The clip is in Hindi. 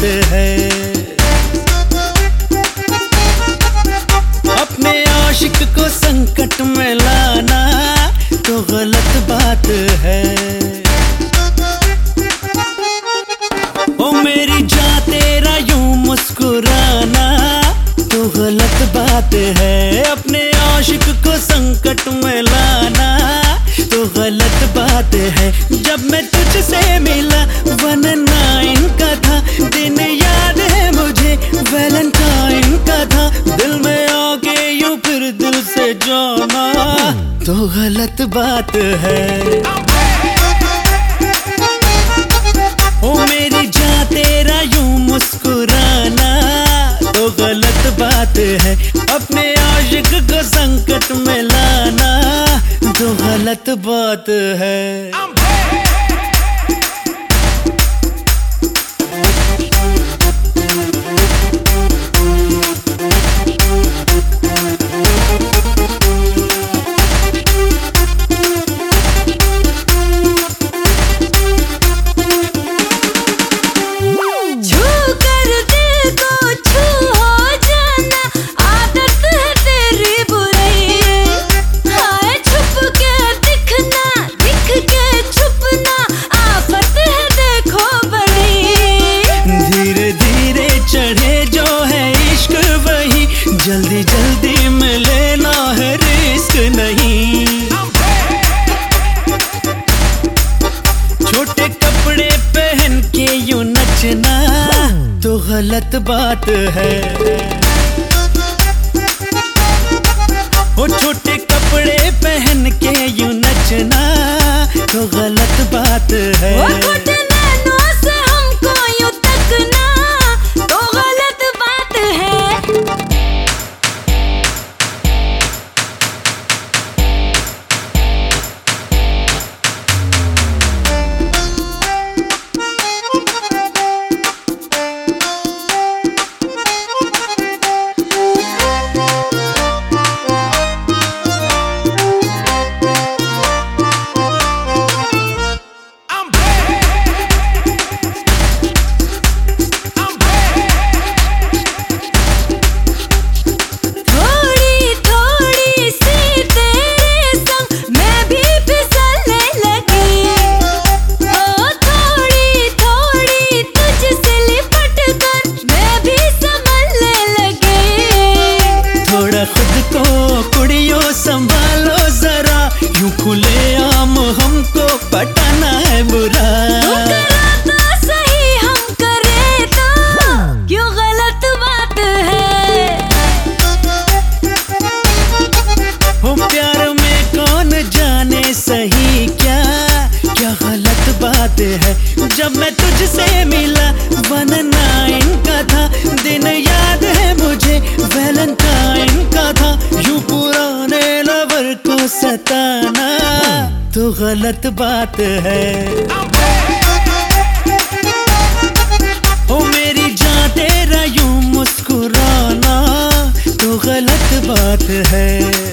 है। अपने आशिक को संकट में लाना तो गलत बात है। ओ मेरी जान तेरा यूं मुस्कुराना तो गलत बात है। अपने आशिक को संकट में लाना तो गलत बात है। जब मैं तुझसे मिला 19 का था दिन, याद है मुझे वैलेंटाइन का था। दिल में आके यूं फिर दिल से जाना तो गलत बात है। ओ मेरी जान तेरा यूं मुस्कुराना तो गलत बात है। अपने आशिक को संकट में लाना तो गलत बात है। जल्दी जल्दी में लेना है, रिस्क नहीं। छोटे कपड़े पहन के यूं नचना तो गलत बात है। ओ छोटे कपड़े पहन के यूं नचना तो गलत बात है। संभालो जरा, यूं खुले आम हमको पटाना है बुरा। तो सही हम करे तो क्यों गलत बात है। हो प्यार में कौन जाने सही क्या क्या गलत बात है। जब मैं तुझसे मिला 19 का था दिन, याद है मुझे वैलेंटाइन का था। यूं पुराने लवर को सताना तो गलत बात है। ओ मेरी जान तेरा यूं मुस्कुराना तो गलत बात है।